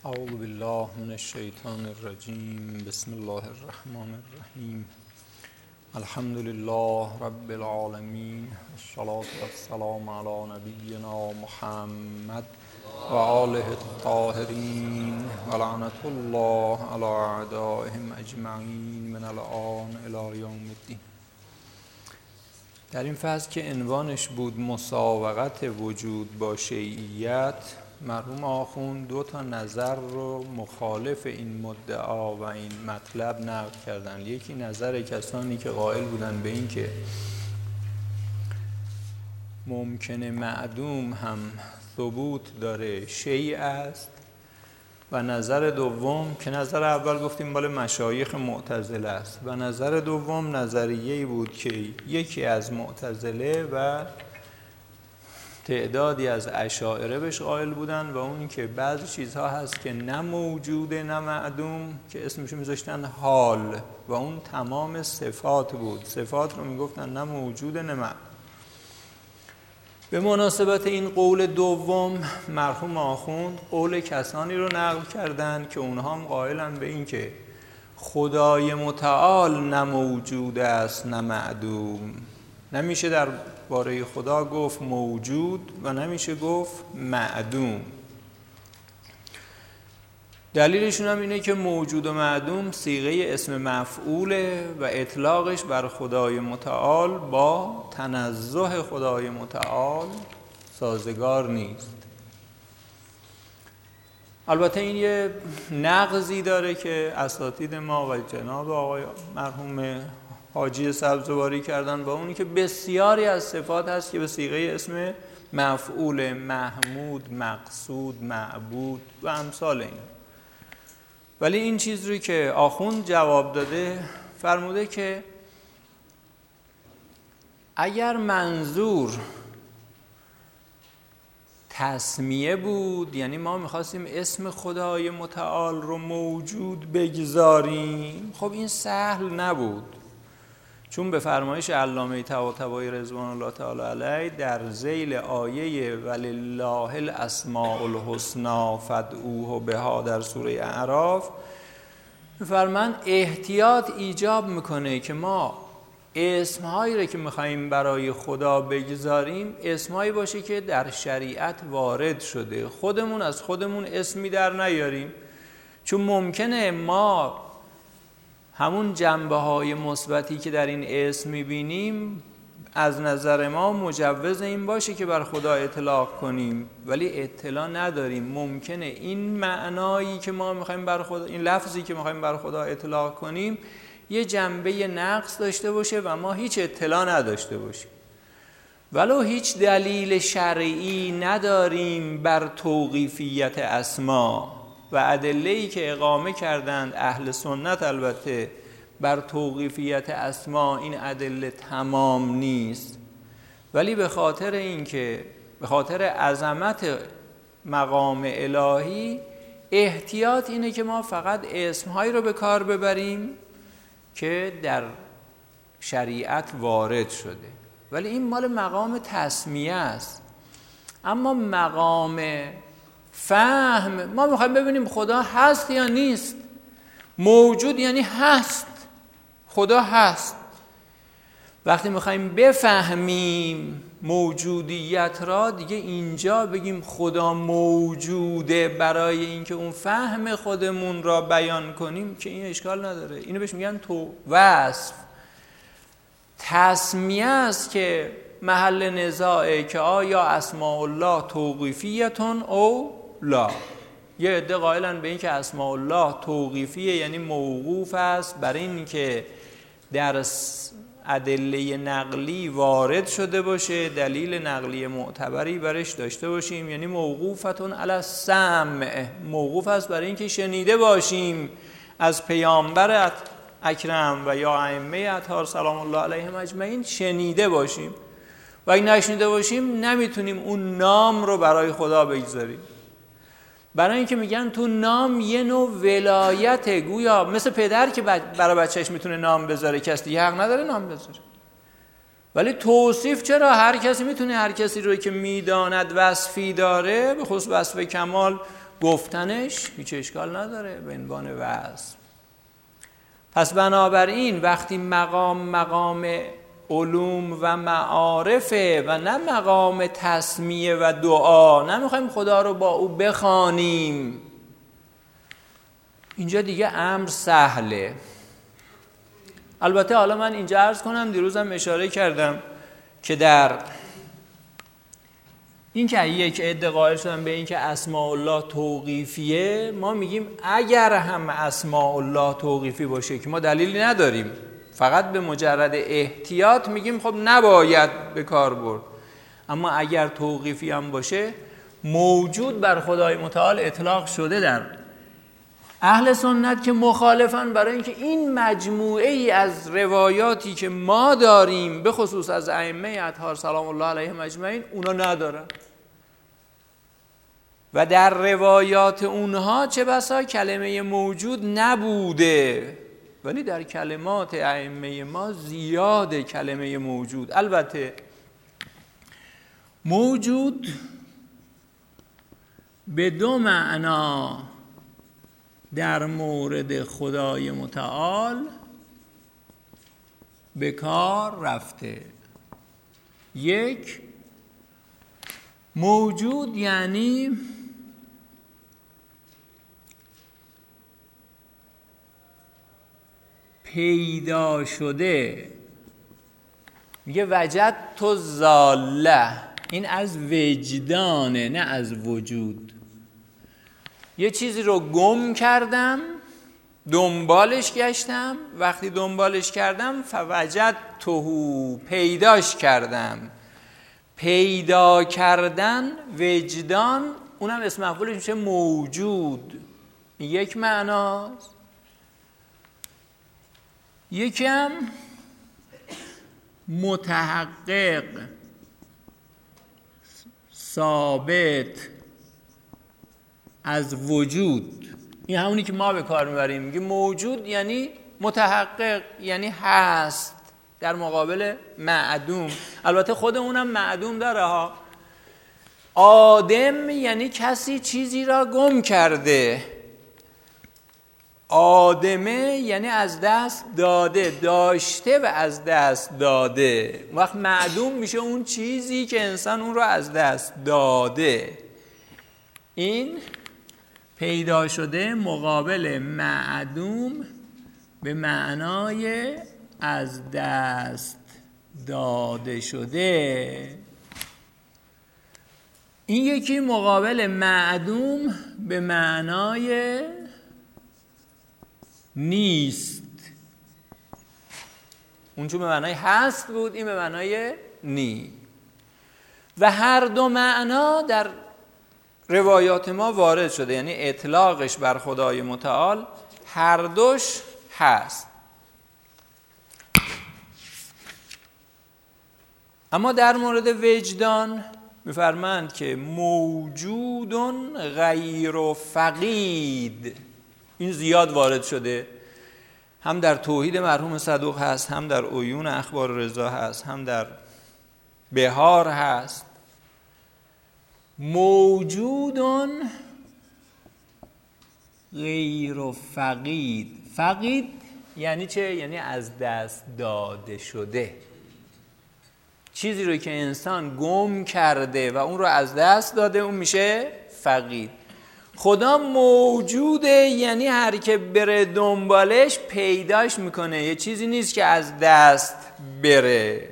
اعوذ بالله من الشیطان الرجیم. بسم الله الرحمن الرحیم. الحمد لله رب العالمین. الصلاة والسلام علی نبینا محمد و آله الطاهرین و لعنة الله علی اعدائهم اجمعین من الآن الی یوم الدین. در این فصل که عنوانش بود مساوقت وجود با شیعیت، مرحوم آخوند دو تا نظر رو مخالف این مدعا و این مطلب نقل کردن. یکی نظر کسانی که قائل بودن به این که ممکنه معدوم هم ثبوت داره شیء است، و نظر دوم که نظر اول گفتیم مال مشایخ معتزله است، و نظر دوم نظریه‌ای بود که یکی از معتزله و تعدادی از اشاعره بهش قائل بودن، و اون که بعضی چیزها هست که نه موجوده نه معدوم که اسمشو میذاشتن حال، و اون تمام صفات بود. صفات رو میگفتن نه موجوده نه معدوم. به مناسبت این قول دوم مرحوم آخوند قول کسانی رو نقل کردن که اونها هم قائلن به این که خدای متعال نه موجود است نه معدوم. نمیشه در باره خدا گفت موجود و نمیشه گفت معدوم. دلیلشون هم اینه که موجود و معدوم صیغه اسم مفعوله و اطلاقش بر خدای متعال با تنزه خدای متعال سازگار نیست. البته این یه نقضی داره که اساتید ما و جناب آقای مرحوم حاجی سبزواری کردن، با اونی که بسیاری از صفات هست که به صیغه اسم مفعول، محمود، مقصود، معبود و امثال این. ولی این چیز رو که آخوند جواب داده فرموده که اگر منظور تسمیه بود، یعنی ما میخواستیم اسم خدای متعال رو موجود بگذاریم، خب این سهل نبود، چون به فرمایش علامه طباطبایی رضوان الله تعالی علیه در ذیل آیه ولله الاسماء الحسنی فادعوه بها در سوره اعراف فرمان احتیاط ایجاب میکنه که ما اسمهایی رو که میخواییم برای خدا بگذاریم اسمهایی باشه که در شریعت وارد شده، خودمون از خودمون اسمی در نیاریم، چون ممکنه ما همون جنبه‌های مثبتی که در این اسم می‌بینیم از نظر ما مجوز این باشه که بر خدا اطلاق کنیم، ولی اطلاع نداریم. ممکنه این معنایی که ما می‌خوایم بر خدا، این لفظی که می‌خوایم بر خدا اطلاق کنیم یه جنبه نقص داشته باشه و ما هیچ اطلاع نداشته باشیم، ولو هیچ دلیل شرعی نداریم بر توقیفیت اسما. و ادله‌ای که اقامه کردند اهل سنت البته بر توقیفیت اسما این ادله تمام نیست، ولی به خاطر اینکه به خاطر عظمت مقام الهی احتیاط اینه که ما فقط اسمهایی رو به کار ببریم که در شریعت وارد شده. ولی این مال مقام تسمیه است. اما مقام فهم ما میخوایم ببینیم خدا هست یا نیست. موجود یعنی هست، خدا هست. وقتی میخوایم بفهمیم موجودیت را، دیگه اینجا بگیم خدا موجوده برای اینکه اون فهم خودمون را بیان کنیم که این اشکال نداره. اینو بهش میگن تو وصف. تسمیه است که محل نزاعه که آیا اسماء الله توقیفیتون او لا. یه عده قائلن به این که اسماء الله توقیفیه، یعنی موقوف است بر این که در ادله نقلی وارد شده باشه، دلیل نقلی معتبری برش داشته باشیم، یعنی موقوفتون علی السمع، موقوف است برای این که شنیده باشیم از پیامبر اکرم و یا ائمه اطهار سلام الله علیهم اجمعین، شنیده باشیم. و اگه نشنیده باشیم نمیتونیم اون نام رو برای خدا بگذاریم، برای اینکه میگن تو نام یه نوع ولایت، گویا مثل پدر که برای بچهش میتونه نام بذاره، کسی دیگه حق نداره نام بذاره. ولی توصیف چرا؟ هر کسی میتونه هر کسی رو که میداند وصفی داره، به خصوص وصف کمال گفتنش هیچ اشکال نداره به عنوان وصف. پس بنابراین وقتی مقام علوم و معارفه و نه مقام تسمیه و دعا، نمیخوایم خدا رو با او بخوانیم، اینجا دیگه امر سهله. البته حالا من اینجا عرض کنم، دیروزم اشاره کردم که در این که یک عده قائل شدن به این که اسماء الله توقیفیه، ما میگیم اگر هم اسماء الله توقیفی باشه که ما دلیلی نداریم، فقط به مجرد احتیاط میگیم خب نباید به کار برد، اما اگر توقیفی هم باشه موجود بر خدای متعال اطلاق شده در اهل سنت که مخالفن، برای اینکه این مجموعه ای از روایاتی که ما داریم به خصوص از ائمه اطهار سلام الله علیهم اجمعین اونا ندارن و در روایات اونها چه بسا کلمه موجود نبوده، ولی در کلمات ائمه ما زیاده کلمه موجود. البته موجود به دو معنا در مورد خدای متعال به کار رفته. یک، موجود یعنی پیدا شده. میگه وجدت ضاله، این از وجدانه نه از وجود. یه چیزی رو گم کردم، دنبالش گشتم، وقتی دنبالش کردم فوجدته، پیداش کردم. پیدا کردن وجدان، اونم اسم مفعولش میشه موجود. یک معناست. یکم متحقق، ثابت از وجود. این همونی که ما به کار میبریم، میگه موجود یعنی متحقق، یعنی هست در مقابل معدوم. البته خود اونم معدوم داره ها. آدم یعنی کسی چیزی را گم کرده. آدمه یعنی از دست داده، داشته و از دست داده. وقت معدوم میشه اون چیزی که انسان اون رو از دست داده. این پیدا شده مقابل معدوم به معنای از دست داده شده. این یکی مقابل معدوم به معنای نیست. اون چون به معنای هست بود، این به معنای نی. و هر دو معنا در روایات ما وارد شده، یعنی اطلاقش بر خدای متعال هر دوش هست. اما در مورد وجدان می‌فرمایند که موجود غیر فقید، این زیاد وارد شده، هم در توحید مرحوم صدوق هست، هم در عیون اخبار رضا هست، هم در بهار هست. موجود غیر فقید. فقید یعنی چه؟ یعنی از دست داده شده. چیزی رو که انسان گم کرده و اون رو از دست داده، اون میشه فقید. خدا موجوده یعنی هر که بره دنبالش پیداش میکنه، یه چیزی نیست که از دست بره.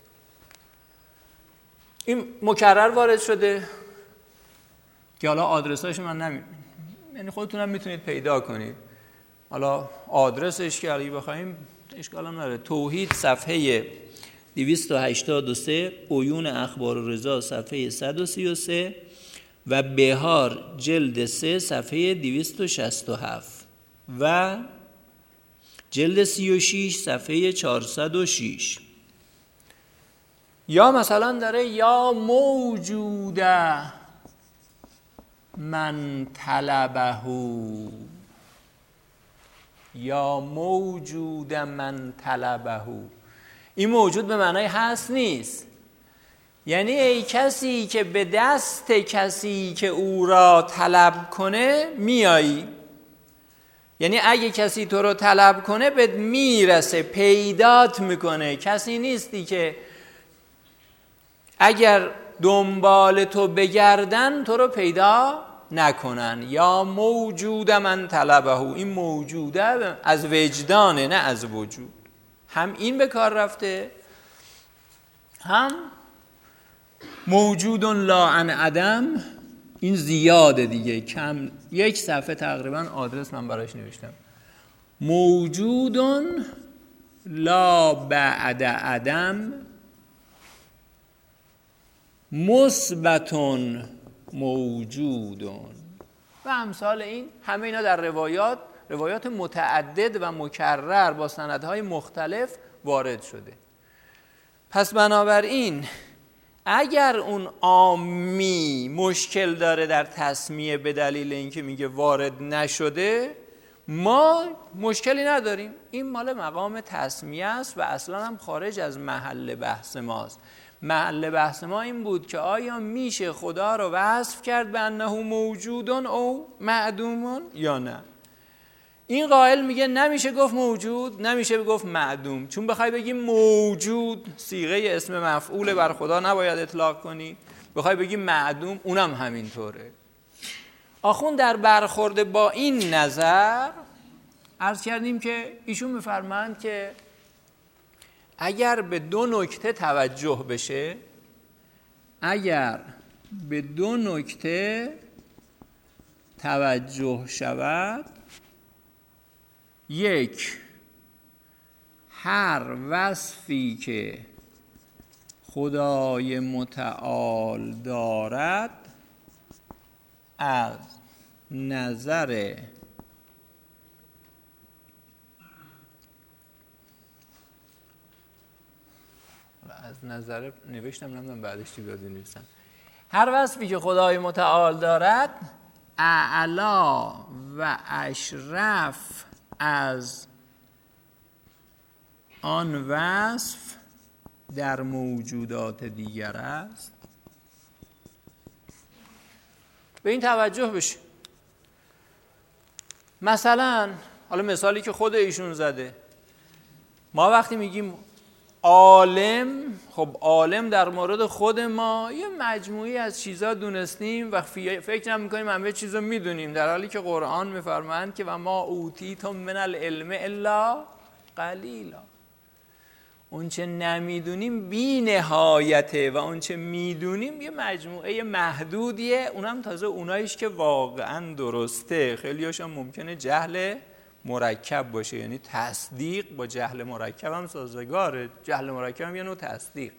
این مکرر وارد شده که حالا آدرساش من یعنی خودتونم میتونید پیدا کنید. حالا آدرسش که اگه بخوایم اشکال هم نداره. توحید صفحه 283، عیون اخبار رضا صفحه 133 و بهار جلد 3 صفحه 267 و جلد 36 صفحه 406. یا مثلا داره یا موجوده من طلبه، یا موجود من طلبه. این موجود به معنای هست نیست، یعنی ای کسی که به دست کسی که او را طلب کنه میایی. یعنی اگه کسی تو رو طلب کنه بهت میرسه، پیدات میکنه. کسی نیستی که اگر دنبال تو بگردن تو رو پیدا نکنن. یا موجود من طلبه، این موجوده از وجدانه نه از وجود. هم این به کار رفته، هم موجود لا عن عدم، این زیاده دیگه، کم یک صفحه تقریبا آدرس من براش نوشتم. موجود لا بعد عدم مثبت موجود و امثال این. همه اینا در روایات متعدد و مکرر با سندهای مختلف وارد شده. پس بنابراین اگر اون عامی مشکل داره در تسمیه به دلیل اینکه میگه وارد نشده، ما مشکلی نداریم. این مال مقام تسمیه است و اصلا هم خارج از محل بحث ماست. محل بحث ما این بود که آیا میشه خدا رو وصف کرد به انه موجودون او معدومون یا نه. این قائل میگه نمیشه گفت موجود، نمیشه گفت معدوم. چون بخوای بگی موجود صیغه اسم مفعول بر خدا نباید اطلاق کنی، بخوای بگی معدوم اونم همینطوره. آخوند در برخورد با این نظر عرض کردیم که ایشون میفرمایند که اگر به دو نکته توجه بشه، اگر به دو نکته توجه شود، یک، هر وصفی که خدای متعال دارد از نظر نوشتم نمیدونم بعدش چی بیاد بنویسم. هر وصفی که خدای متعال دارد اعلا و اشرف از آن وصف در موجودات دیگر است. به این توجه بشه. مثلا حالا مثالی که خود ایشون زده، ما وقتی میگیم عالم، خب عالم در مورد خود ما یه مجموعی از چیزا دونستیم و فکر نمی‌کنیم همه چیزا میدونیم، در حالی که قرآن میفرمایند که و ما اوتیتم من العلم الا قلیلا. اون چه نمیدونیم بی نهایته و اون چه میدونیم یه مجموعه محدودیه، اونم تازه اوناییش که واقعا درسته. خیلی‌هاش هم ممکنه جهل مرکب باشه، یعنی تصدیق با جهل مرکب هم سازگاره. جهل مرکب هم یه نوع تصدیق.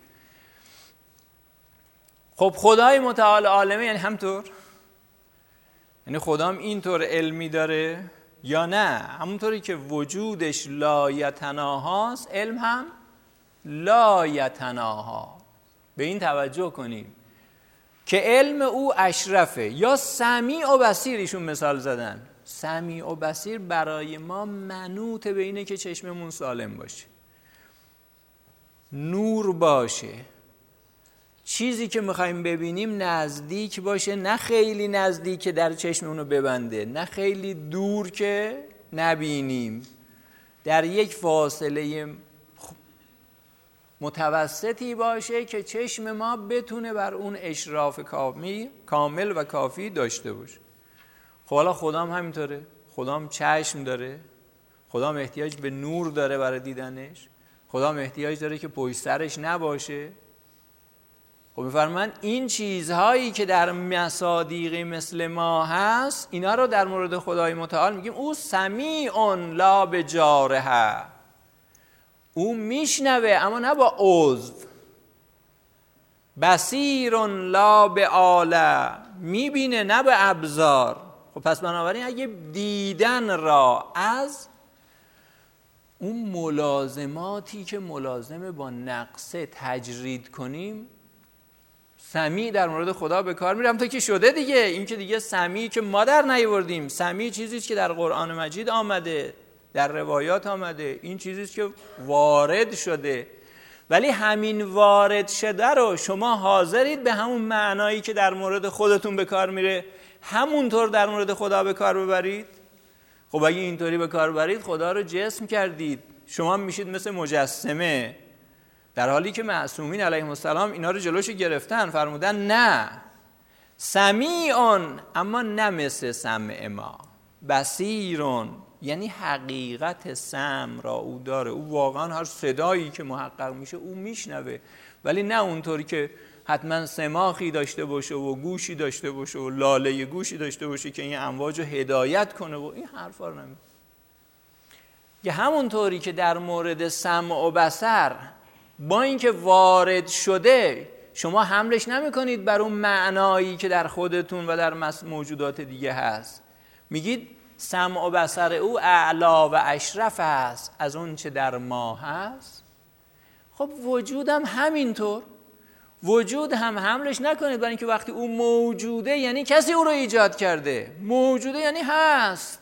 خب خدای متعال عالمه یعنی همطور؟ یعنی خدا هم اینطور علمی داره یا نه؟ همونطوری که وجودش لا یتناهاست، علم هم لا یتناها. به این توجه کنیم که علم او اشرفه. یا سمیع و بصیر، ایشون مثال زدن. سمیع و بصیر برای ما منوط به اینه که چشممون سالم باشه، نور باشه، چیزی که میخوایم ببینیم نزدیک باشه، نه خیلی نزدیک که در چشممونو ببنده، نه خیلی دور که نبینیم، در یک فاصله متوسطی باشه که چشم ما بتونه بر اون اشراف کامل و کافی داشته باشه. خب حالا خدا هم همینطوره. خدا هم چشم داره، خدا هم احتیاج به نور داره برای دیدنش، خدا هم احتیاج داره که پشت سرش نباشه. خب می‌فرمایند این چیزهایی که در مصادیقی مثل ما هست، اینا رو در مورد خدای متعال میگیم او سمیع لا بجارحه. او میشنوه اما نه با عضو. بصیر لا به آله، میبینه نه به ابصار. خب پس بنابراین اگه دیدن را از اون ملازماتی که ملازمه با نقصه تجرید کنیم، سمیع در مورد خدا به کار میرم تا که شده دیگه. این که دیگه سمیع که ما در نیاوردیم، سمیع چیزیست که در قرآن مجید آمده، در روایات آمده، این چیزیست که وارد شده ولی همین وارد شده رو شما حاضرید به همون معنایی که در مورد خودتون به کار میره همونطور در مورد خدا به کار ببرید؟ خب اگه اینطوری به کار ببرید خدا رو جسم کردید، شما میشید مثل مجسمه، در حالی که معصومین علیهم السلام اینا رو جلوش گرفتن، فرمودن نه، سمیعون اما نه مثل سمع ما، بصیرون یعنی حقیقت سمع را او داره، او واقعا هر صدایی که محقق میشه او میشنوه، ولی نه اونطوری که حتما سماخی داشته باشه و گوشی داشته باشه و لاله گوشی داشته باشه که این امواج رو هدایت کنه و این حرفا رو نمیگه. یه همونطوری که در مورد سمع و بصر با اینکه وارد شده شما حملش نمی کنید بر اون معنایی که در خودتون و در موجودات دیگه هست، میگید سمع و بصر او اعلا و اشرف است از اون چه در ما هست. خب وجودم همینطور، وجود هم حملش نکنید برای اینکه وقتی او موجوده یعنی کسی او رو ایجاد کرده، موجوده یعنی هست،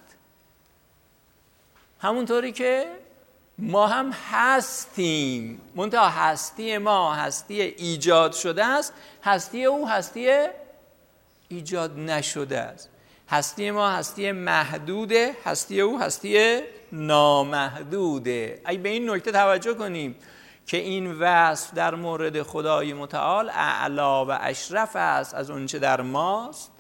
همونطوری که ما هم هستیم، منتها هستی ما هستی ایجاد شده است، هستی او هستی ایجاد نشده است. هستی ما هستی محدوده، هستی او هستی نامحدوده. اگه به این نکته توجه کنیم که این وصف در مورد خدای متعال اعلا و اشرف است از اون چه در ماست.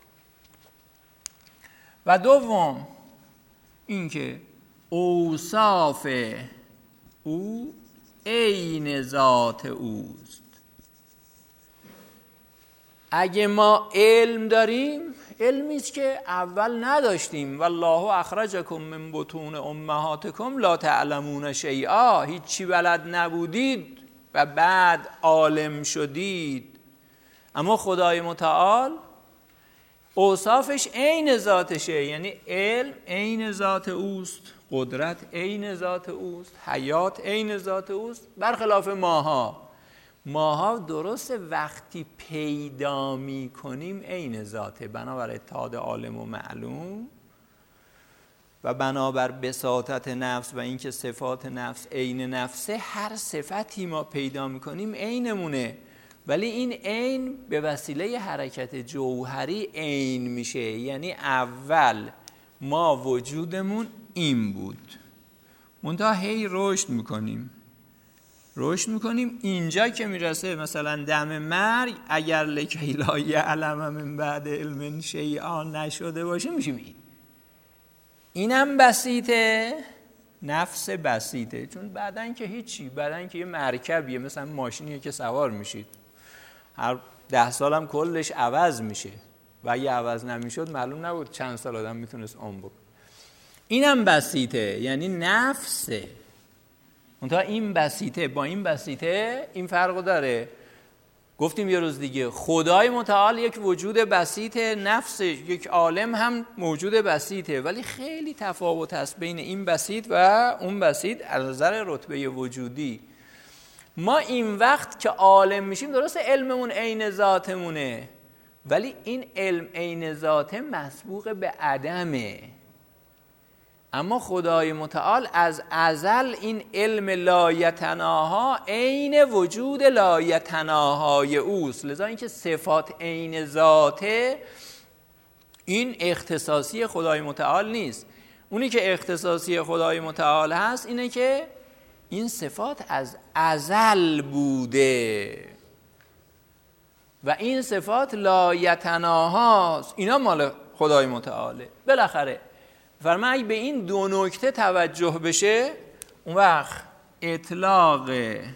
و دوم اینکه اوصاف او عین ذات اوست. اگه ما علم داریم، علمی است که اول نداشتیم، والله اخرجکم من بطون امهاتکم لا تعلمون شیئا، هیچی بلد نبودید و بعد عالم شدید. اما خدای متعال اوصافش عین ذاتشه، یعنی علم عین ذات اوست، قدرت عین ذات اوست، حیات عین ذات اوست، برخلاف ماها درست وقتی پیدا می کنیم عین ذاته، بنابر اتحاد عالم و معلوم و بنابر بساطت نفس و اینکه صفات نفس عین نفسه، هر صفتی ما پیدا می کنیم عینمونه، ولی این عین به وسیله حرکت جوهری عین میشه، یعنی اول ما وجودمون این بود، منتها هی رشد میکنیم اینجا که میرسه مثلا دم مرگ، اگر لکی لا یعلم من بعد علم شیئا نشده باشه میشیم اینم بسیطه، نفس بسیطه، چون بعدن که هیچی، بعدن که یه مرکبیه، مثلا ماشینیه که سوار میشید هر 10 سالم کلش عوض میشه و اگه عوض نمیشد معلوم نبود چند سال آدم میتونست عمر بکنه. اینم بسیطه یعنی نفسه، منتها این بسیطه با این بسیطه این فرقو داره. گفتیم یه روز دیگه خدای متعال یک وجود بسیطه، نفس یک عالم هم موجود بسیطه، ولی خیلی تفاوت هست بین این بسیط و اون بسیط از نظر رتبه وجودی. ما این وقت که عالم میشیم درست علممون عین ذاتمونه، ولی این علم عین ذاته مسبوق به عدمه. اما خدای متعال از ازل این علم لایتناها عین وجود لایتناهای اوست، لذا اینکه صفات عین ذاته این اختصاصی خدای متعال نیست. اونی که اختصاصی خدای متعال هست اینه که این صفات از ازل بوده و این صفات لایتناهاست، اینا مال خدای متعاله. بالاخره فرمان اگه به این دو نکته توجه بشه، اون وقت اطلاق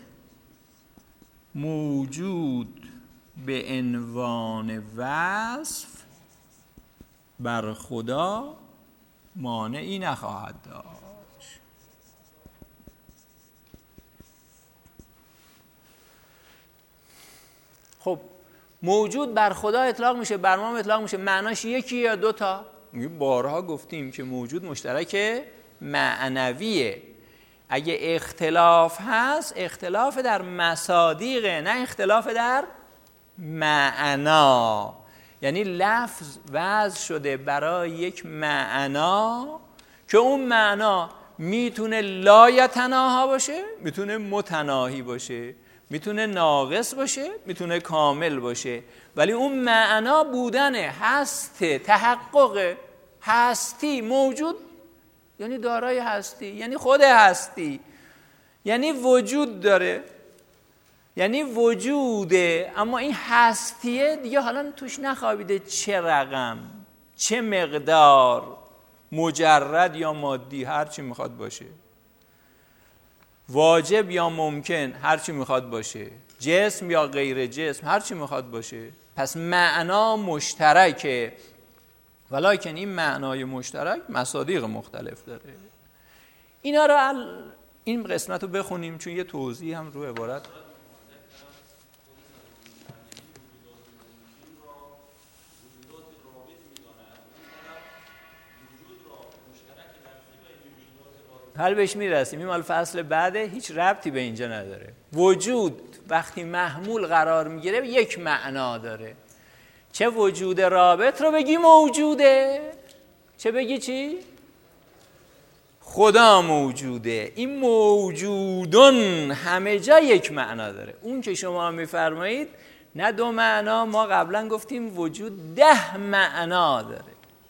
موجود به عنوان وصف بر خدا مانعی نخواهد داشت. خب موجود بر خدا اطلاق میشه، بر ما اطلاق میشه، معناش یکی یا دوتا؟ بارها گفتیم که موجود مشترک معنویه. اگه اختلاف هست، اختلاف در مصادیقه، نه اختلاف در معنا. یعنی لفظ وضع شده برای یک معنا که اون معنا میتونه لایتناها باشه، میتونه متناهی باشه. میتونه ناقص باشه، میتونه کامل باشه، ولی اون معنا بودنه، هسته، تحقق هستی، موجود یعنی دارای هستی، یعنی خود هستی، یعنی وجود داره، یعنی وجوده. اما این هستیه دیگه حالا توش نخوابیده چه رقم، چه مقدار، مجرد یا مادی، هر چی میخواد باشه، واجب یا ممکن، هر چی میخواد باشه، جسم یا غیر جسم، هر چی میخواد باشه. پس معنا مشترکه، ولیکن این معنای مشترک مصادیق مختلف داره. اینا رو این قسمت رو بخونیم چون یه توضیح هم رو عبارت. حال بهش میرسیم، این مال فصل بعده، هیچ ربطی به اینجا نداره. وجود وقتی محمول قرار میگیره یک معنا داره، چه وجود رابط رو بگی موجوده، چه بگی چی؟ خدا موجوده. این موجودون همه جا یک معنا داره. اون که شما میفرمایید نه دو معنا، ما قبلا گفتیم وجود 10 معنا داره،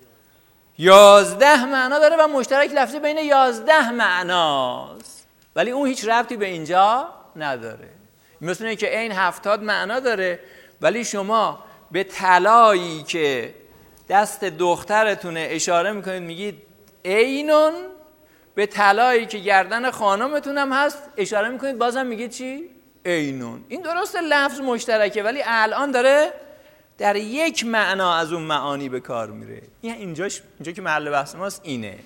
11 معنا داره و مشترک لفظی بین 11 معناست، ولی اون هیچ ربطی به اینجا نداره. مثل اینه که عین 70 معنا داره، ولی شما به طلایی که دست دخترتونه اشاره میکنید میگید عینون، به طلایی که گردن خانمتون هم هست اشاره میکنید بازم میگید چی؟ عینون. این درسته لفظ مشترکه، ولی الان داره در یک معنا از اون معانی به کار میره. اینجا که محل بحث ماست اینه.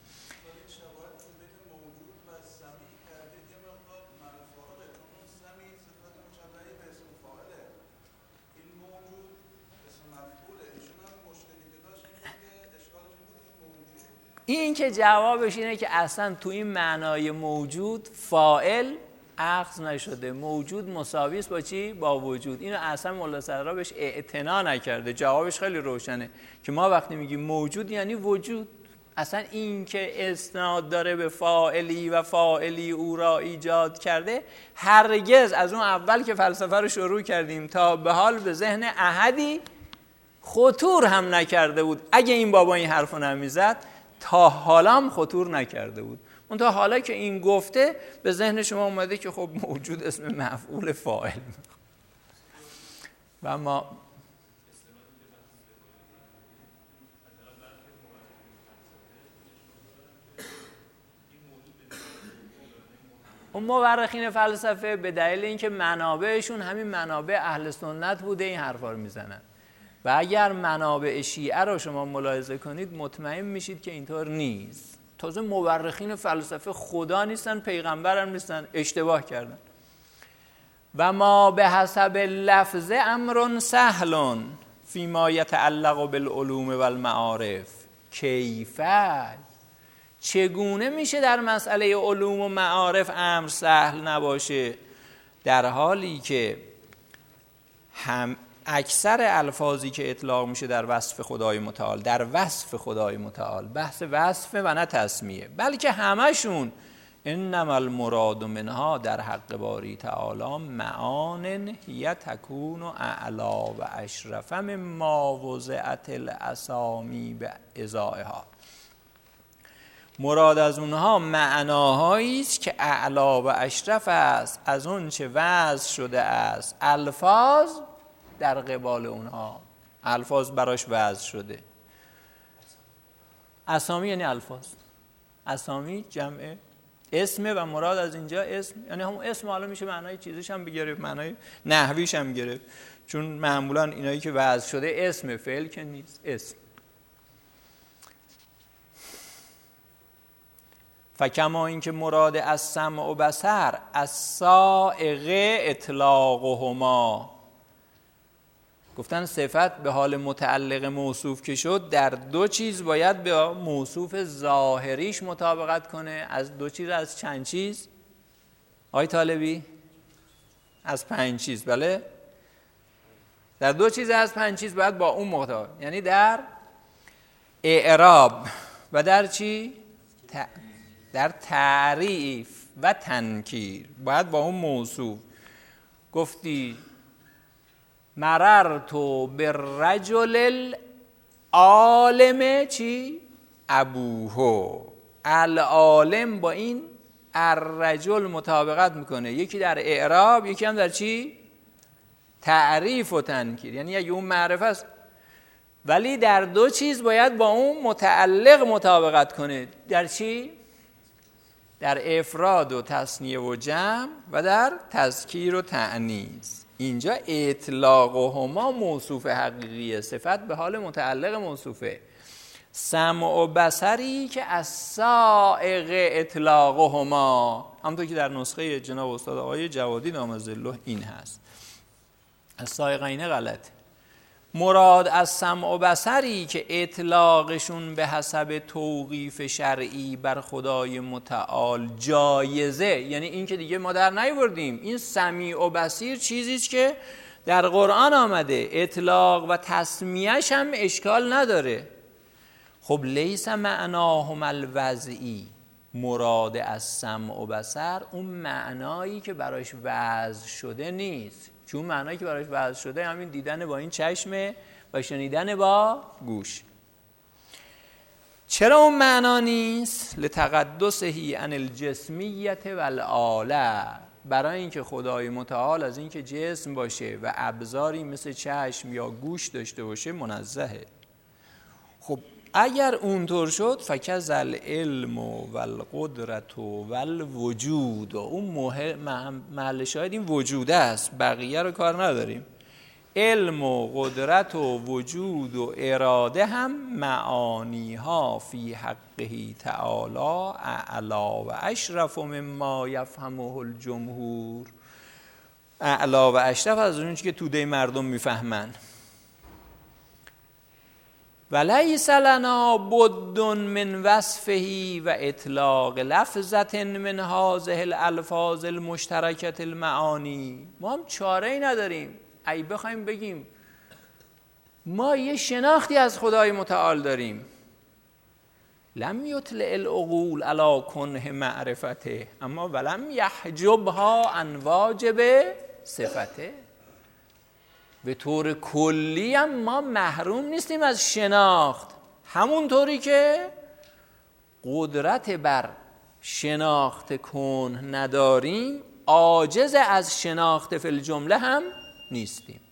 این که جوابش اینه که اصلا تو این معنای موجود فاعل اخذ نشده، موجود مساوی است با چی؟ با وجود. اینو اصلا مولا صدرا بهش اعتنا نکرده. جوابش خیلی روشنه که ما وقتی میگیم موجود یعنی وجود. اصلا این که اسناد داره به فاعلی و فاعلی او را ایجاد کرده، هرگز از اون اول که فلسفه رو شروع کردیم تا به حال به ذهن احدی خطور هم نکرده بود. اگه این بابا این حرفو نمیزد تا حالا هم خطور نکرده بود. اون تا حالا که این گفته به ذهن شما اومده که خب موجود اسم مفعول فاعل و ما اون مورخین فلسفه به دلیل اینکه منابعشون همین منابع اهل سنت بوده این حرفا رو میزنن، و اگر منابع شیعه رو شما ملاحظه کنید مطمئن میشید که اینطور نیست. تازه مورخین فلسفه خدا نیستن، پیغمبر هم نیستن، اشتباه کردن. و ما به حسب لفظ امر سهل فیما یتعلق بالعلوم و المعارف. کیفه، چگونه میشه در مسئله علوم و معارف امر سهل نباشه، در حالی که هم اکثر الفاظی که اطلاق میشه در وصف خدای متعال، در وصف خدای متعال، بحث وصفه و نه تسمیه، بلکه همشون انما المراد منها در حق باری تعالی معان هی تکون اعلا و اشرف مما وضعت الاسامی به ازائها. مراد از اونها معناهایی است که اعلا و اشرف است از اون چه وضع شده است. الفاظ در قبال اونها، الفاظ براش وضع شده. اسامی یعنی الفاظ، اسامی جمع اسمه و مراد از اینجا اسم یعنی همون اسم. حالا میشه معنای چیزش هم بگیره، معنای نحویش هم گرفت، چون معمولا اینایی که وضع شده اسم، فعل که نیست، اسم. فکما این که مراد از سمع و بصر از سائغه اطلاقهما، گفتن صفت به حال متعلق موصوف که شد در دو چیز باید به موصوف ظاهریش مطابقت کنه. از دو چیز، از چند چیز؟ آقای طالبی؟ از 5 چیز. بله، در 2 چیز از 5 چیز باید با اون مطابقت، یعنی در اعراب و در چی؟ در تعریف و تنکیر باید با اون موصوف. گفتی مررت بالرجل العالم چی؟ ابوه. العالم با این الرجل مطابقت میکنه، یکی در اعراب یکی هم در چی؟ تعریف و تنکیر. یعنی اگه اون معرفه است ولی در دو چیز باید با اون متعلق مطابقت کنه. در چی؟ در افراد و تثنیه و جمع و در تذکیر و تأنیث. اینجا اطلاق و هما موصوف حقیقیه، صفت به حال متعلق موصوفه. سمع و بصری که از سائق اطلاق و هما، همونطور که در نسخه جناب استاد آقای جوادی دامظله این هست. از سائق اینه غلطه. مراد از سمع و بصری که اطلاقشون به حسب توقیف شرعی بر خدای متعال جایزه، یعنی این که دیگه ما در نیاوردیم، این سمیع و بصیر چیزیست که در قرآن آمده، اطلاق و تسمیهش هم اشکال نداره. خب لیس معناهم الوضعی، مراد از سمع و بصر اون معنایی که براش وضع شده نیست، چون معنایی که براش وضع شده همین دیدن با این چشم و شنیدن با گوش. چرا اون معنا نیست؟ لتقدسه عن الجسمیت والآله، برای اینکه خدای متعال از اینکه جسم باشه و ابزاری مثل چشم یا گوش داشته باشه منزهه. خب اگر اونطور شد فکذ العلم و القدرت و الوجود، اون محل شاید این وجود است، بقیه رو کار نداریم. علم و قدرت و وجود و اراده هم معانی ها فی حقه تعالی اعلا و اشرف مما یفهمه الجمهور. اعلا و اشرف از اون چیزی که توده مردم میفهمن. ولیس لنا بد من وصفه و اطلاق لفظة من هذه الالفاظ المشترکة المعانی. ما هم چاره‌ای نداریم ای بخوایم بگیم ما یه شناختی از خدای متعال داریم. لم یطلع العقول علی کنه معرفته اما ولم یحجبها عن واجب صفته. به طور کلی هم ما محروم نیستیم از شناخت، همونطوری که قدرت بر شناخت کنه نداریم عاجز از شناخت فی الجمله هم نیستیم.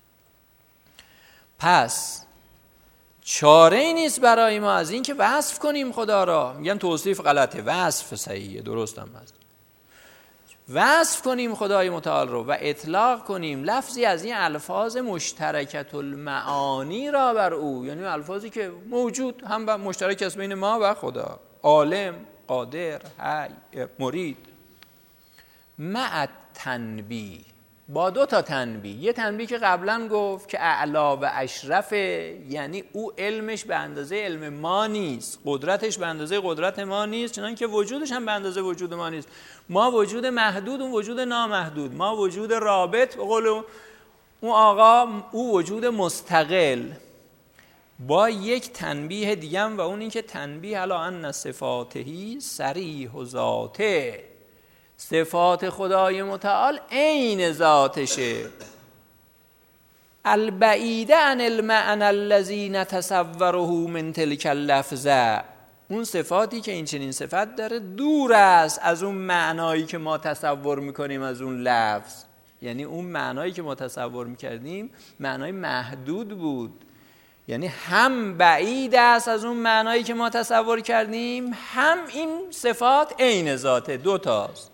پس چاره ای نیست برای ما از این که وصف کنیم خدا را. میگن توصیف غلطه، وصف صحیحه، درست هم هست. وصف کنیم خدای متعال رو و اطلاق کنیم لفظی از این الفاظ مشترکت المعانی را بر او، یعنی الفاظی که موجود هم مشترک است بین ما و خدا، عالم، قادر، حی، مرید. مع تنبیه، با دو تا تنبیه. یه تنبیه که قبلا گفت که اعلا و اشرفه، یعنی او علمش به اندازه علم ما نیست، قدرتش به اندازه قدرت ما نیست، چنان که وجودش هم به اندازه وجود ما نیست. ما وجود محدود، اون وجود نامحدود. ما وجود رابط، به قول اون آقا او وجود مستقل. با یک تنبیه دیگه و اون این که تنبیه علی ان صفاتهی صریح و ذاته، صفات خدای متعال عین ذاتشه. البعیده عن المعنى الذی نتصوره من تلک اللفظه، اون صفاتی که این چنین صفت داره دور است از اون معنایی که ما تصور میکنیم از اون لفظ. یعنی اون معنایی که ما تصور میکردیم معنای محدود بود، یعنی هم بعید است از اون معنایی که ما تصور کردیم، هم این صفات عین ذاته، دو تاست.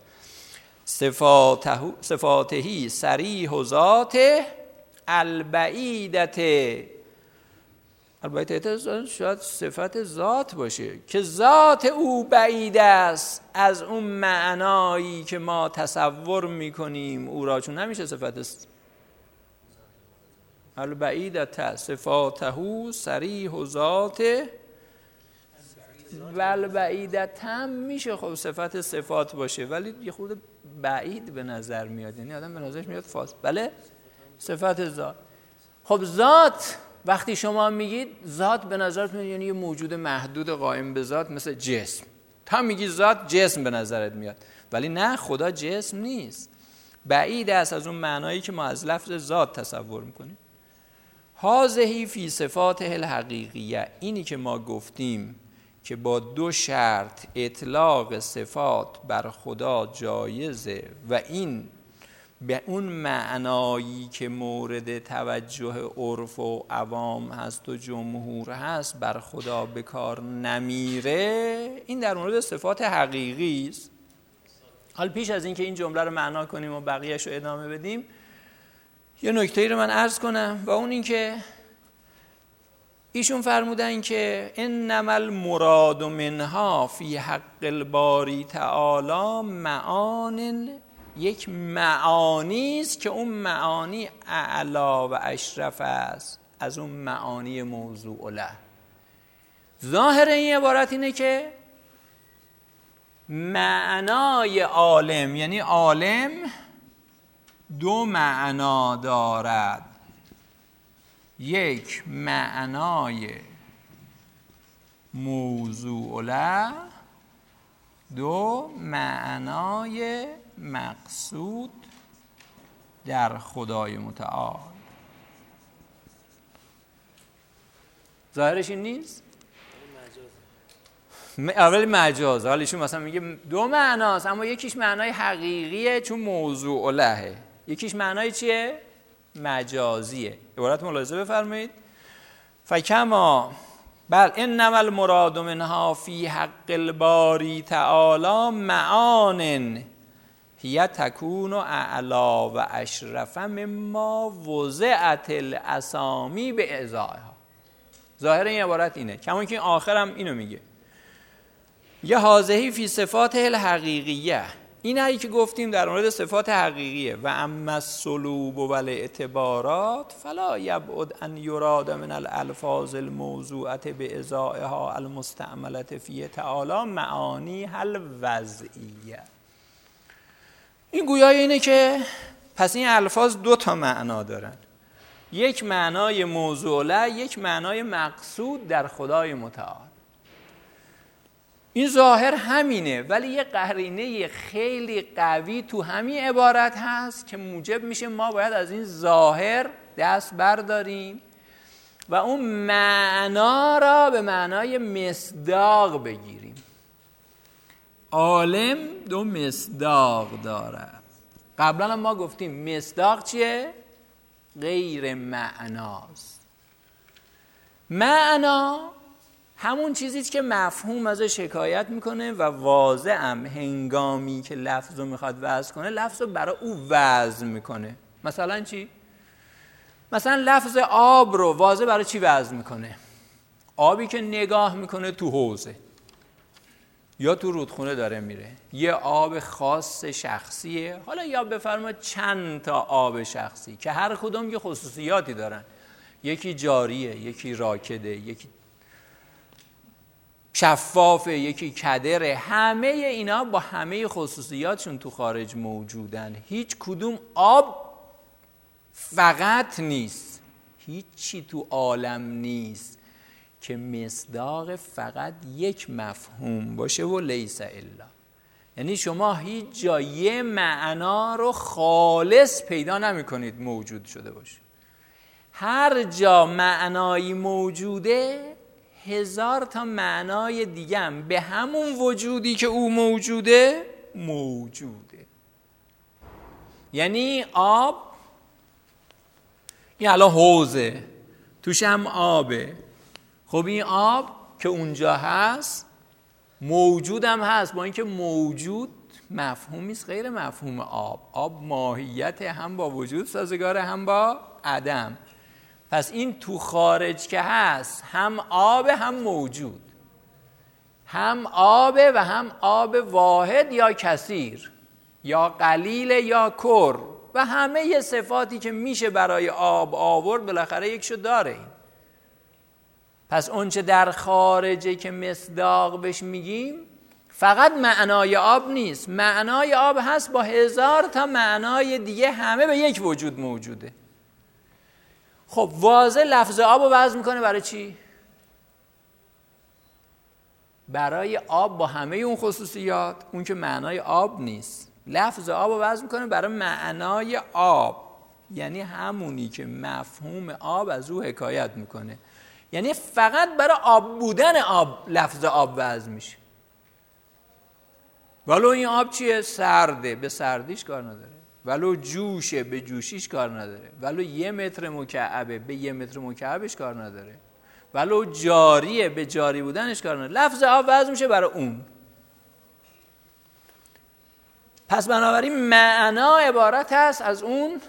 صفاتهی صریح و ذاته البعیدته. البته شاید صفت ذات باشه که ذات او بعید است از اون معنایی که ما تصور میکنیم او را، چون نمیشه صفت البعیدته صفاته صریح و ذاته و البعیدته هم میشه خب صفت صفات باشه ولی یه خورده بعید به نظر میاد، یعنی آدم به نظرش میاد فاصله. بله صفت ذات. خب ذات وقتی شما میگید ذات به نظرتون یعنی یه موجود محدود قائم به ذات مثل جسم. تا میگی ذات جسم به نظرت میاد، ولی نه، خدا جسم نیست. بعید است از اون معنایی که ما از لفظ ذات تصور میکنیم. هذه فی صفاته الحقیقیه، اینی که ما گفتیم که با 2 شرط اطلاق صفات بر خدا جایزه و این به اون معنایی که مورد توجه عرف و عوام هست و جمهور هست بر خدا به کار نمیره، این در مورد صفات حقیقی است. حال پیش از این که این جمله رو معنا کنیم و بقیه‌اش رو ادامه بدیم، یه نکته‌ای رو من عرض کنم و اون این که ایشون فرمودن که انما المراد منها فی حق الباری تعالی معان، یک معانی است که اون معانی اعلا و اشرف است از اون معانی موضوع له. ظاهر این عبارت اینه که معنای عالم، یعنی عالم 2 معنا دارد، یک معنای موضوع له، 2 معنای مقصود در خدای متعال. ظاهرش این نیست؟ اول مجاز. حالا ایشون مثلا میگه 2 معناست اما یکیش معنای حقیقیه چون موضوع لهه، یکیش معنای چیه؟ مجازیه. عبارت ملاحظه بفرمایید. فکما بل انما المراد منها فی حق الباری تعالی معان هی تکون اعلا و اشرف مما وضعت الاسامی به اعضائها. ظاهر این عبارت اینه، کما که آخرم اینو میگه یه هازهی فی صفات الحقیقیه. این هایی که گفتیم در مورد صفات حقیقیه. و اما السلوب و الاعتبارات فلا یبعد ان یراد من الالفاظ الموضوعه به ازائها المستعمله فی تعالی معانی الوضعیه. این گویای اینه که پس این الفاظ 2 تا معنا دارن، یک معنای موضوع له، یک معنای مقصود در خدای متعال. این ظاهر همینه، ولی یه قرینه خیلی قوی تو همین عبارت هست که موجب میشه ما باید از این ظاهر دست برداریم و اون معنا را به معنای مصداق بگیریم. عالم 2 مصداق داره. قبلا ما گفتیم مصداق چیه؟ غیر معناست. معنا همون چیزیست که مفهوم ازش حکایت میکنه و واضح هم هنگامی که لفظ رو میخواد وضع کنه لفظ رو برای او وضع میکنه. مثلا چی؟ مثلا لفظ آب رو واضح برای چی وضع میکنه؟ آبی که نگاه میکنه تو حوضه یا تو رودخونه داره میره، یه آب خاص شخصیه، حالا یا بفرما چند تا آب شخصی که هر کدوم یه خصوصیاتی دارن، یکی جاریه، یکی راکده، یکی شفافه، یکی کدره. همه اینا با همه خصوصیاتشون تو خارج موجودن. هیچ کدوم آب فقط نیست، هیچی تو عالم نیست که مصداق فقط یک مفهوم باشه و لیس الا. یعنی شما هیچ جا یه معنا رو خالص پیدا نمی کنید موجود شده باشه. هر جا معنایی موجوده 1000 تا معنای دیگه هم به همون وجودی که او موجوده موجوده. یعنی آب، این الان حوضه توش هم آبه، خب این آب که اونجا هست موجود هم هست، با اینکه موجود مفهومی است غیر مفهوم آب. آب ماهیت هم با وجود سازگاره هم با عدم. پس این تو خارج که هست هم آب هم موجود، هم آب و هم آب واحد یا کثیر، یا قلیل یا کر، و همه ی صفاتی که میشه برای آب آورد بالاخره یکشو داره این. پس اونچه در خارجه که مصداق بهش میگیم فقط معنای آب نیست، معنای آب هست با 1000 تا معنای دیگه همه به یک وجود موجوده. خب واضح لفظ آب رو وضع میکنه برای چی؟ برای آب با همه اون خصوصیات، اون که معنای آب نیست، لفظ آب رو وضع میکنه برای معنای آب، یعنی همونی که مفهوم آب از او حکایت میکنه، یعنی فقط برای آب بودن آب لفظ آب وضع میشه. ولو این آب چیه؟ سرده، به سردیش کار نداره. ولو جوشه، به جوشیش کار نداره. ولو 1 متر مکعبه، به 1 متر مکعبش کار نداره. ولو جاریه، به جاری بودنش کار نداره. لفظ آب وضع میشه برای اون. پس بنابراین معنا عبارت است از اون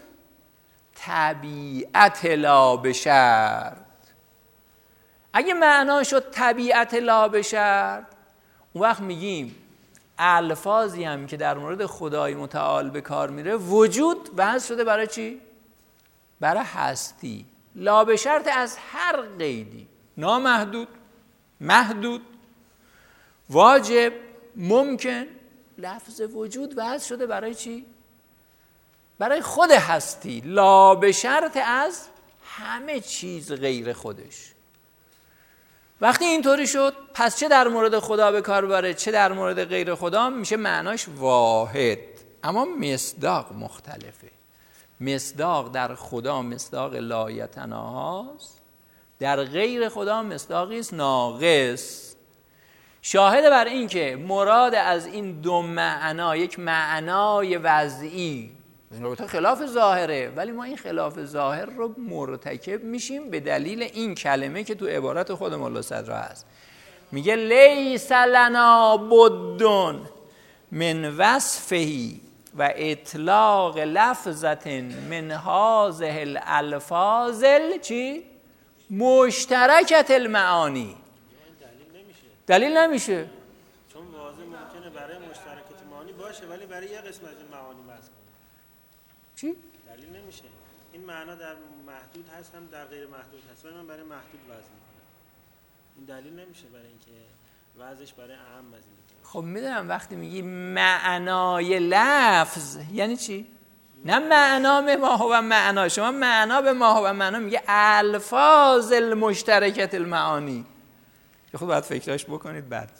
طبیعت لا بشرط. اگه معنا شد طبیعت لا بشرط، اون وقت میگیم الفاظی هم که در مورد خدای متعال به کار میره وجود وضع شده برای چی؟ برای هستی لا بشرط، از هر قیدی، نامحدود، محدود، واجب، ممکن. لفظ وجود وضع شده برای چی؟ برای خود هستی، لا بشرط از همه چیز غیر خودش. وقتی اینطوری شد، پس چه در مورد خدا به کار بره چه در مورد غیر خدا میشه معناش واحد، اما مصداق مختلفه. مصداق در خدا مصداق لایتناهاست، در غیر خدا مصداقی است ناقص. شاهد بر این که مراد از این دو معنا یک معنای وضعی، البته خلاف ظاهره، ولی ما این خلاف ظاهر رو مرتکب میشیم به دلیل این کلمه که تو عبارت خود مولا صدرا هست. میگه لیس لنا بد من وصفه و اطلاق لفظت من هذه الالفاظ چی؟ مشترکت المعانی. دلیل نمیشه چون واضح ممکنه برای مشترکت معانی باشه ولی برای یه قسم از این معانی وضع کنه. چی؟ دلیل نمیشه. این معنا در محدود هست هم در غیر محدود هست ولی من برای محدود وضع میکنم. این دلیل نمیشه برای اینکه وضعش برای اعم از این دو. خب میدونم وقتی میگی معنای لفظ یعنی چی؟ نه معنا به ما هو معنا، شما معنا به ما هو معنا میگه الفاظ المشترکت المعانی. خود باید فکرش بکنید بعد.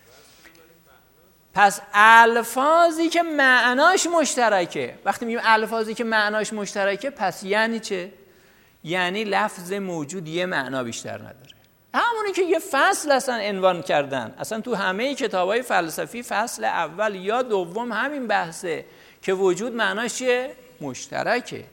پس الفاظی که معناش مشترکه، وقتی میگیم الفاظی که معناش مشترکه پس یعنی چه؟ یعنی لفظ موجود یه معنا بیشتر نداره. همونی که یه فصل اصلا عنوان کردن، اصلا تو همه کتابای فلسفی فصل اول یا دوم همین بحثه که وجود معناش چیه؟ مشترکه.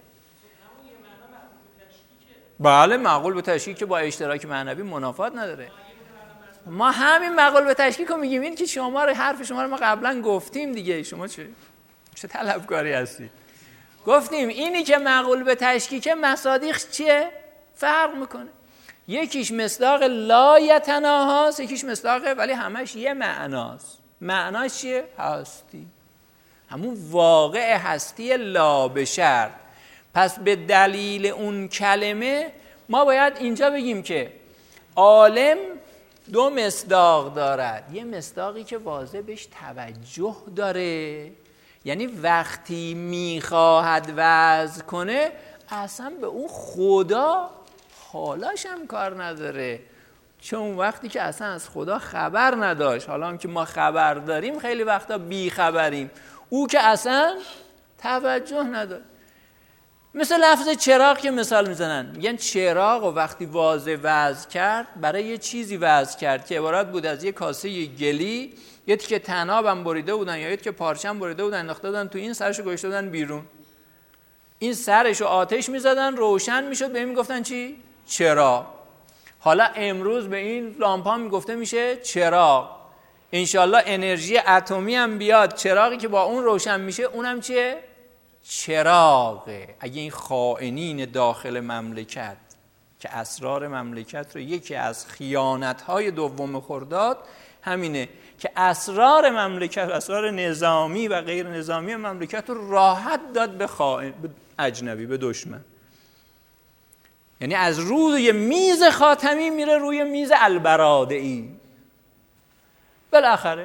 بله، معقول به تشکیک که با اشتراک معنوی منافات نداره. ما همین معقول به تشکیک رو میگیم. این که شما رو حرف شما رو ما قبلا گفتیم دیگه، شما چه طلبکاری هستی؟ گفتیم اینی که معقول به تشکیک مصادیق چیه؟ فرق میکنه. یکیش مصداق لایتناهاست، یکیش مصداقه ولی همش یه معناست. معناش چیه؟ هستی، همون واقع هستی لا بشرط. پس به دلیل اون کلمه ما باید اینجا بگیم که عالم دو مصداق دارد. یه مصداقی که واضح بهش توجه داره، یعنی وقتی میخواهد وضع کنه اصلا به اون خدا حالاش هم کار نداره، چون وقتی که اصلا از خدا خبر نداشت، حالا هم که ما خبر داریم خیلی وقتا بی خبریم، او که اصلا توجه نداره. مثل لفظ چراغ که مثال میزنن، میگن چراغ و وقتی واضح وضع کرد برای یه چیزی وضع کرد که عبارت بود از یه کاسه گلی، یه تیکه طناب هم بریده بودن یا یه تیکه پارچه هم بریده بودن انداخته بودن تو این، سرشو گذاشته بودن بیرون، این سرشو آتش میزدن روشن میشد، به این میگفتن چی؟ چراغ. حالا امروز به این لامپا میگفته میشه چراغ. انشالله انرژی اتمی هم بیاد، چراغی که با اون روشن میشه اونم چیه؟ چراغه. اگه این خائنین داخل مملکت که اسرار مملکت رو، یکی از خیانت‌های دوم خرداد همینه که اسرار مملکت، اسرار نظامی و غیر نظامی مملکت رو راحت داد به خائن، به اجنبی، به دشمن. یعنی از روی میز خاتمی میره روی میز البرادعی بالاخره.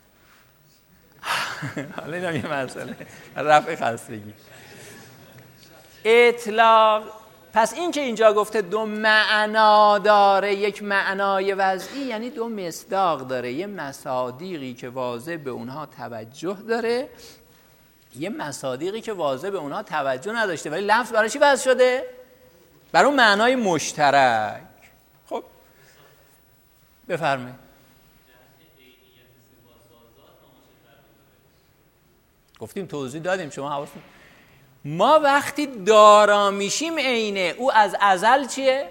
حالا اینم یه مسئله رفع خستگی. اطلاق. پس این که اینجا گفته دو معنا داره، یک معنای وضعی یعنی دو مصداق داره، یه مصادیقی که واضح به اونها توجه داره یه مصادیقی که واضح به اونها توجه نداشته، ولی لفظ برای چی وضع شده؟ برای اون معنای مشترک. خب بفرمایید. گفتیم توضیح دادیم، شما حواستون. ما وقتی دارا میشیم عینه، او از ازل چیه؟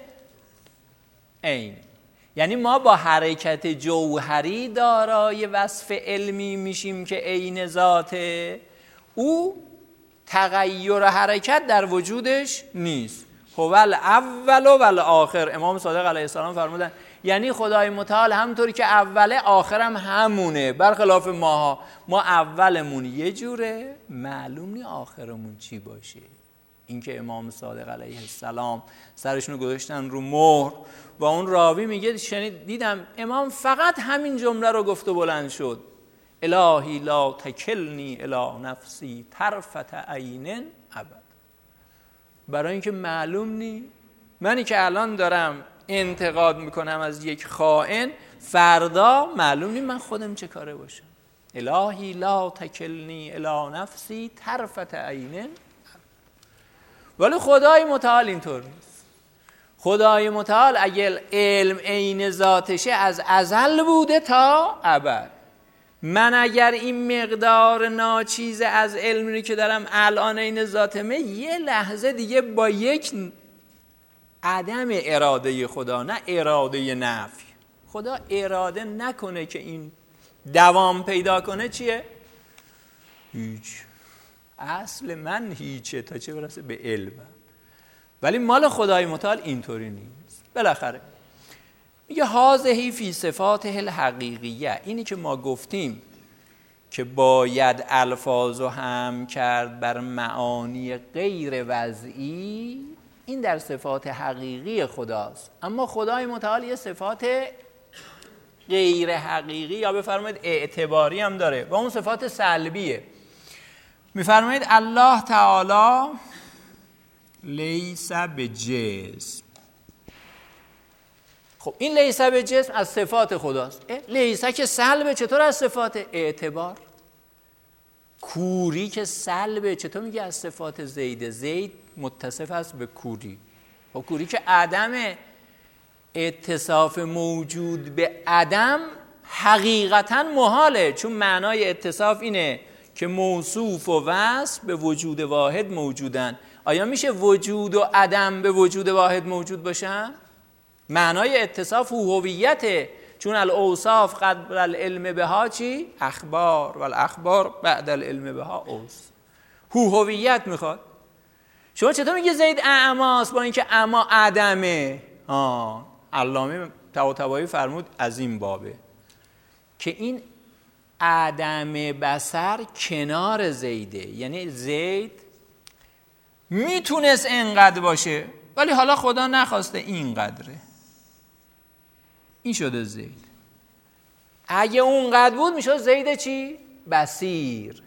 عین. یعنی ما با حرکت جوهری دارای وصف علمی میشیم که عین ذاته، او تغییر حرکت در وجودش نیست. هو الاول و الاخر. امام صادق علیه السلام فرمودن یعنی خدای متعال همونطوری که اوله آخرم همونه، برخلاف ماها. ما اولمون یه جوره، معلوم نی آخرمون چی باشه. این که امام صادق علیه السلام سرشونو گذاشتن رو مهر و اون راوی میگه دیدم امام فقط همین جمله رو گفت و بلند شد: الهی لا تکلنی الی نفسی طرفت عین ابد. برای اینکه معلوم نی منی که الان دارم انتقاد میکنم از یک خائن، فردا معلوم نی من خودم چه کاره باشم. الهی لا تکلنی الی نفسی طرفت عین. ولی خدای متعال اینطور نیست. خدای متعال اگه علم عین ذاتشه از ازل بوده تا ابد. من اگر این مقدار ناچیز از علمی که دارم الان عین ذاتمه، یه لحظه دیگه با یک عدم اراده خدا، نه اراده نفی، خدا اراده نکنه که این دوام پیدا کنه، چیه؟ هیچ. اصل من هیچه تا چه برسه به علمم. ولی مال خدای متعال اینطوری نیست. بالاخره میگه هذه فی صفاته الحقیقیه. اینی که ما گفتیم که باید الفاظو هم کرد بر معانی غیر وضعی، این در صفات حقیقی خداست. اما خدای متعال یه صفات غیر حقیقی یا بفرمایید اعتباری هم داره و اون صفات سلبیه. میفرمایید الله تعالی لیس بجسم. خب این لیس بجسم از صفات خداست. لیس که سلبه، چطور از صفات؟ اعتبار. کوری که سلبه، چطور میگه از صفات زیده؟ زید متصف است به کوری. خب کوری که عدم اتصاف موجود به عدم حقیقتا محاله، چون معنای اتصاف اینه که موصوف و وصف به وجود واحد موجودن. آیا میشه وجود و عدم به وجود واحد موجود باشن؟ معنای اتصاف هویته، چون الاوصاف قبل العلم بها چی؟ اخبار، و الاخبار بعد العلم بها اوصاف. هویت میخواد. شما چطور میگه زید اعماست با اینکه اما عدمه؟ علامه طباطبایی فرمود از این بابه که این عدم بصر کنار زیده. یعنی زید میتونست اینقدر باشه ولی حالا خدا نخواسته اینقدره، این شده زید. اگه اونقدر بود میشد زید چی؟ بصیر.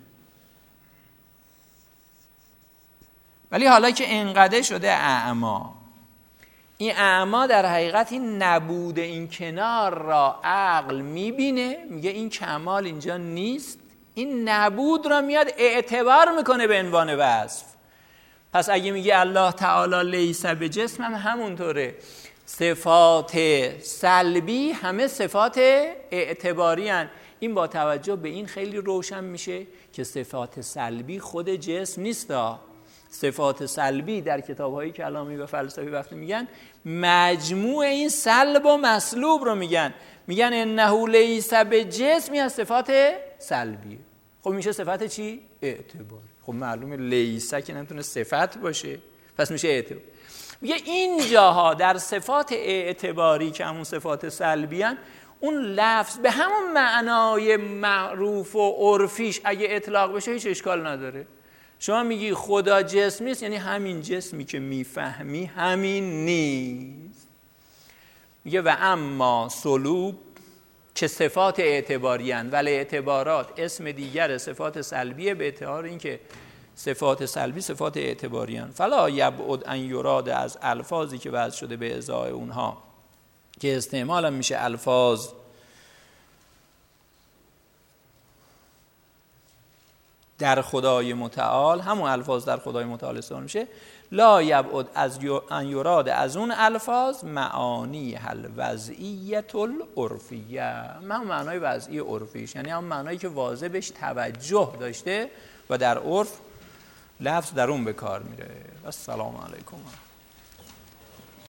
ولی حالا که اینقدر شده اعما. این اعما در حقیقت این نبود این کنار را عقل میبینه، میگه این کمال اینجا نیست، این نبود را میاد اعتبار میکنه به عنوان وصف. پس اگه میگه الله تعالی لیس بجسم هم همونطوره. صفات سلبی همه صفات اعتباری هن. این با توجه به این خیلی روشن میشه که صفات سلبی خود جسم نیستا. صفات سلبی در کتاب‌های کلامی و فلسفی وقتی میگن مجموع این سلب و مسلوب رو میگن انه لیس بجسمی از صفات سلبی. خب میشه صفت چی؟ اعتباری. خب معلومه لیس که نمیتونه صفت باشه، پس میشه اعتبار. میگه این جاها در صفات اعتباری که همون صفات سلبی هن، اون لفظ به همون معنای معروف و عرفیش اگه اطلاق بشه هیچ اشکال نداره. شما میگی خدا جسم نیست، یعنی همین جسمی که میفهمی همین نیست. میگه و اما سلوب که صفات اعتباری هن ولی اعتبارات اسم دیگر صفات سلبیه، به اعتبار این که صفات سلبی صفات اعتباری هن. فلا یبعد ان یراد از الفاظی که وضع شده به ازای اونها که استعمال هم میشه الفاظ در خدای متعال، همون الفاظ در خدای متعال استعمال میشه، لا یبعد از ان یراد از اون الفاظ معانی الوضعیت العرفیه، هم معنای وضعی عرفیش، یعنی هم معنایی که واضح بهش توجه داشته و در عرف لفظ در اون به کار میره. السلام علیکم.